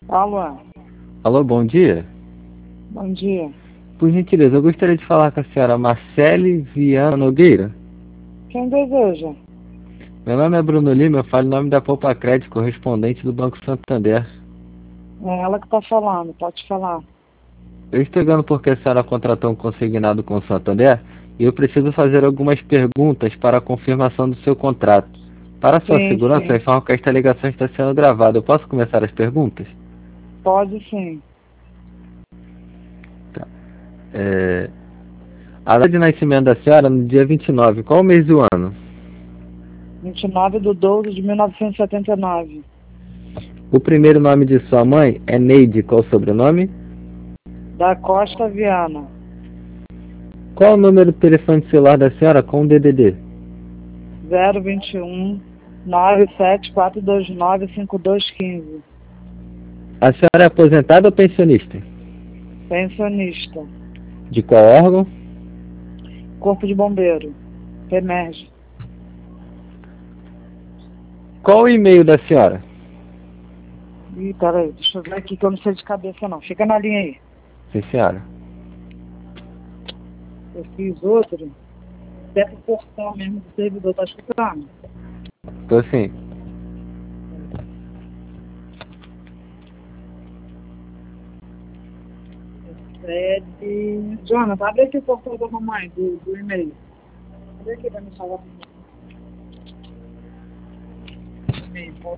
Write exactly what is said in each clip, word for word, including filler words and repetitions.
Alô, Alô, bom dia. bom dia. Por gentileza, eu gostaria de falar com a senhora Marcele Viana Nogueira. Quem deseja? Meu nome é Bruno Lima, eu falo em nome da Poupa Crédito, correspondente do Banco Santander. É ela que está falando, pode falar. Eu estou ligando porque a senhora contratou um consignado com o Santander e eu preciso fazer algumas perguntas para a confirmação do seu contrato. Para a sua Sim, segurança, eu sim, informo que esta ligação está sendo gravada. Eu posso começar as perguntas? pode sim. Tá. É... A data de nascimento da senhora no dia vinte e nove. Qual o mês do ano? vinte e nove de doze de mil novecentos e setenta e nove. O primeiro nome de sua mãe é Neide. Qual o sobrenome? Da Costa Viana. Qual o número do telefone celular da senhora com o D D D? zero vinte e um, nove sete quatro dois nove, cinco dois um cinco. A senhora é aposentada ou pensionista? Pensionista. De qual órgão? Corpo de Bombeiro. Remerge. Qual o e-mail da senhora? Ih, peraí, deixa eu ver aqui que eu não sei de cabeça não. Fica na linha aí. Sim, senhora. Eu fiz outro. Até pro portal mesmo do servidor, tá escutando? Tô sim. Sede. Jonathan, abre aqui o portal da mamãe, do, do e-mail. Abre aqui pra me falar. E-mail, pô.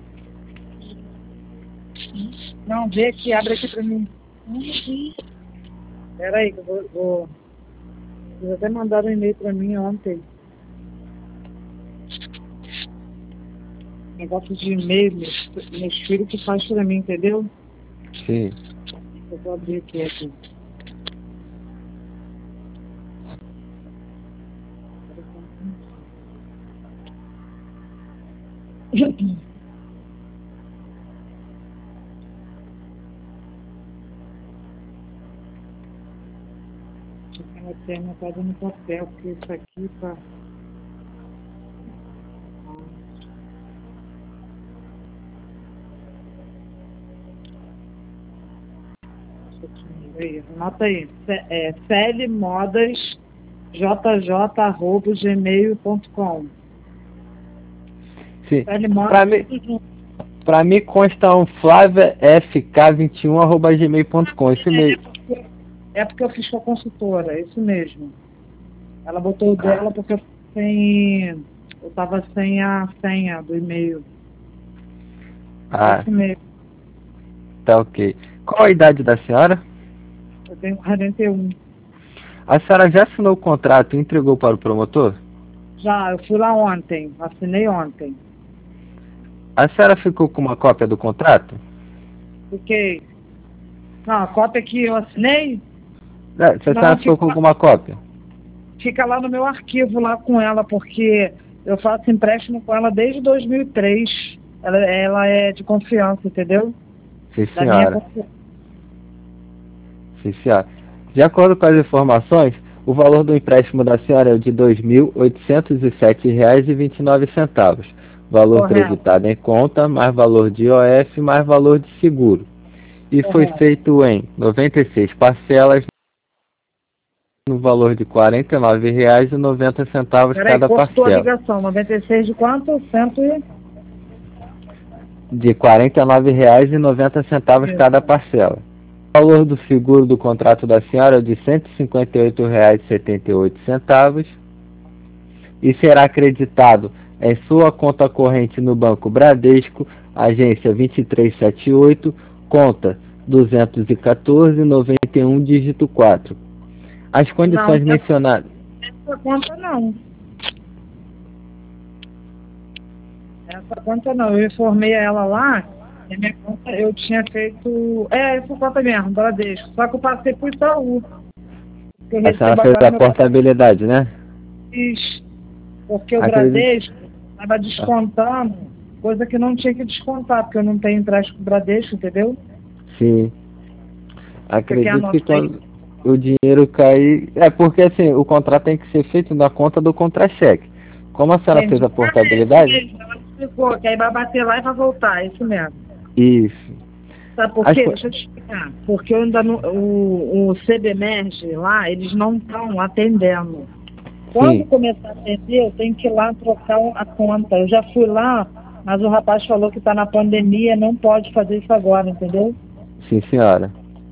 Não, vê aqui, abre aqui pra mim. Pera aí, que eu vou, vou. Eles até mandaram um e-mail pra mim ontem. Negócio de e-mail, meus, meus filhos que faz pra mim, entendeu? Sim. Eu vou abrir aqui, aqui. Eu tenho anotado no papel, porque isso aqui tá. Aí, anota aí. É, celimodas j j arroba gmail ponto com. Sim. Celimodas. Pra mim, pra mim consta um flávia f k vinte e um arroba gmail ponto com. Esse e-mail. É porque eu fiz com a consultora, é isso mesmo. Ela botou o dela porque eu sem. Eu tava sem a senha do e-mail. É Ah, isso mesmo. tá ok. Qual a idade da senhora? Eu tenho quarenta e um. A senhora já assinou o contrato e entregou para o promotor? Já, eu fui lá ontem, assinei ontem. A senhora ficou com uma cópia do contrato? Fiquei. Não, a cópia que eu assinei, É, se a senhora não, ficou fica, com alguma cópia? fica lá no meu arquivo lá com ela, porque eu faço empréstimo com ela desde dois mil e três. Ela, ela é de confiança, entendeu? Sim, Da minha senhora. confiança. Sim, senhora. De acordo com as informações, o valor do empréstimo da senhora é o de dois mil oitocentos e sete reais e vinte e nove centavos. Valor Correto, creditado em conta, mais valor de I O F, mais valor de seguro. E foi correto. feito em noventa e seis parcelas no valor de quarenta e nove reais e noventa centavos Peraí, cada cortou a parcela. ligação. noventa e seis de quanto? Cento e... De quarenta e nove reais e noventa centavos cada Isso. parcela. O valor do seguro do contrato da senhora é de cento e cinquenta e oito reais e setenta e oito centavos e será acreditado em sua conta corrente no Banco Bradesco, agência vinte e três setenta e oito, conta duzentos e quatorze, noventa e um, dígito quatro. As Não, condições mencionadas. essa conta não. Essa conta não. Eu informei ela lá, e a minha conta eu tinha feito. É, essa conta mesmo, Bradesco. Só que eu passei por Itaú. Que eu A senhora recebo fez agora a meu portabilidade, né? país. Porque o Acredito. Bradesco estava descontando coisa que não tinha que descontar, porque eu não tenho empréstimo com o Bradesco, entendeu? Sim. Você quer Acredito que anotar aí? quando o dinheiro cair. É porque assim, o contrato tem que ser feito na conta do contra-cheque. Como a senhora fez Entendi. a Ah, é isso portabilidade, mesmo. Ela explicou que aí vai bater lá e vai voltar, é isso mesmo. isso. Sabe por quê? Deixa eu te explicar. Porque eu ainda não, o, o CBMERG lá, eles não estão atendendo. Quando Sim. começar a atender, eu tenho que ir lá trocar a conta. Eu já fui lá, mas o rapaz falou que está na pandemia, não pode fazer isso agora, entendeu? Sim, senhora.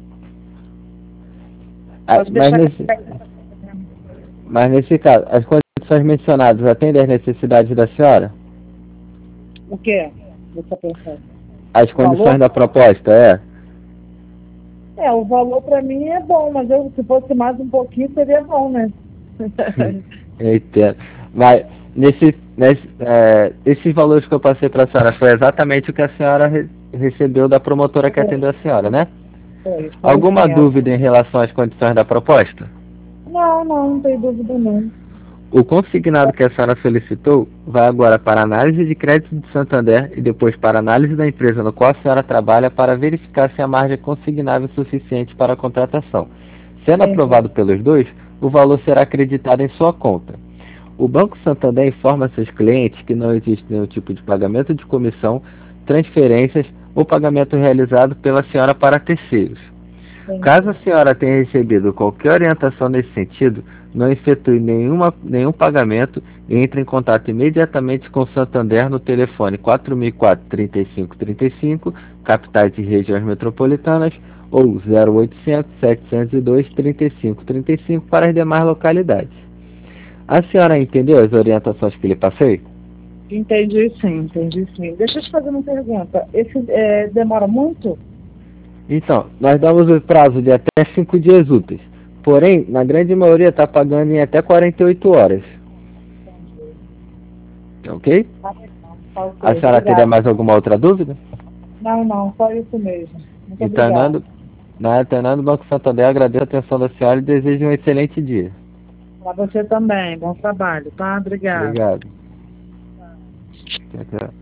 Ah, Pode mas, deixar que nesse, mas nesse caso, as condições mencionadas atendem às necessidades da senhora? o quê? Você está pensando? As O condições valor? da proposta, é? É, o valor para mim é bom, mas eu, se fosse mais um pouquinho seria bom, né? Eu entendo. Mas nesse, nesse, é, esses valores que eu passei para a senhora foi exatamente o que a senhora re recebeu da promotora que atendeu a senhora, né? Foi, foi Alguma sim. ela- dúvida em relação às condições da proposta? Não, não, não tem dúvida não. O consignado que a senhora solicitou vai agora para a análise de crédito de Santander e depois para a análise da empresa no qual a senhora trabalha para verificar se a margem é consignável suficiente para a contratação. Sendo Entendi. aprovado pelos dois, o valor será acreditado em sua conta. O Banco Santander informa seus clientes que não existe nenhum tipo de pagamento de comissão, transferências ou pagamento realizado pela senhora para terceiros. Caso a Entendi. senhora tenha recebido qualquer orientação nesse sentido, não efetue nenhuma, nenhum pagamento e entre em contato imediatamente com o Santander no telefone quatro mil e quatro, trinta e cinco trinta e cinco, capitais e regiões metropolitanas, ou zero oitocentos, setecentos e dois, trinta e cinco trinta e cinco para as demais localidades. A senhora entendeu as orientações que lhe passei? Entendi sim, entendi sim. Deixa eu te fazer uma pergunta. Esse é, demora muito? Então, nós damos o prazo de até cinco dias úteis. Porém, na grande maioria está pagando em até quarenta e oito horas. Entendi. Ok? Tá legal. Tá A ok. senhora teria Obrigada. mais alguma outra dúvida? Não, não, só isso mesmo. Muito Então, obrigada. Nando, na Nando Banco Santander, agradeço a atenção da senhora e desejo um excelente dia. Para você também. Bom trabalho, tá? Obrigada. Obrigado. Tchau, tchau.